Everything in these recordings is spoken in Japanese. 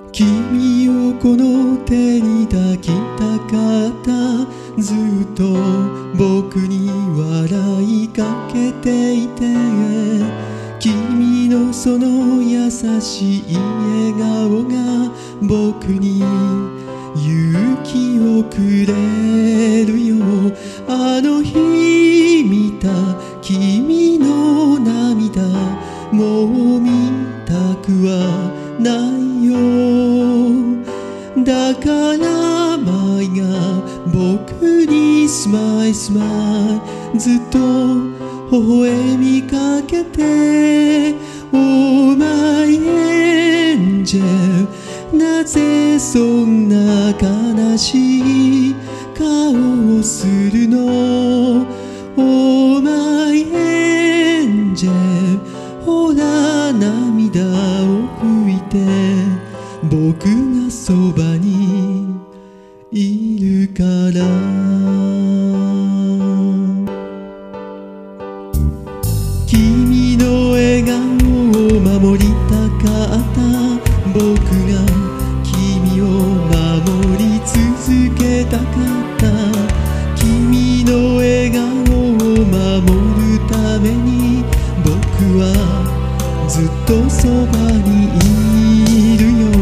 君をこの手に抱きたかった。ずっと僕に笑いかけていて、君のその優しい笑顔が僕に勇気をくれるよ。あの日見た君の涙、もう見たくはないよ。だから舞が僕にスマイスマイ、ずっと微笑みかけて、 Oh my angel、 なぜそんな悲しい顔をするの。 Oh my angel、 ほら涙を拭いて、僕がそばにいるから。君の笑顔を守りたかった。僕が君を守り続けたかった。君の笑顔を守るために僕はずっとそばにいるよ。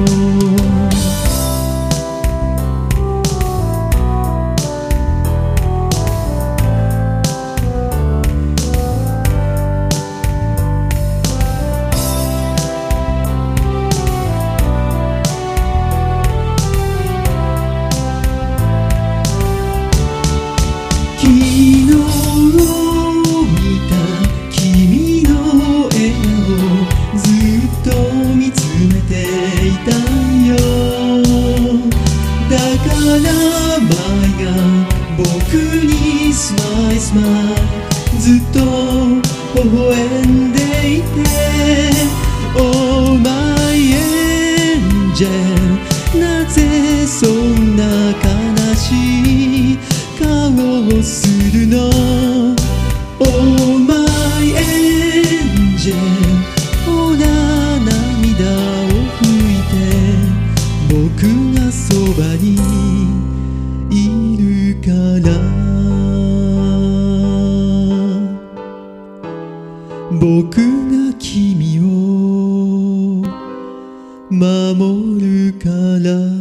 昨日見た君の笑顔、ずっと見つめていたよ。だから舞が僕にスマイルスマイル、ずっと微笑んでいて、 Oh my angel、 なぜそんな悲しい顔をするの。 Oh my angel、 ほら涙を拭いて、僕がそばにいるから。僕が君を守るから。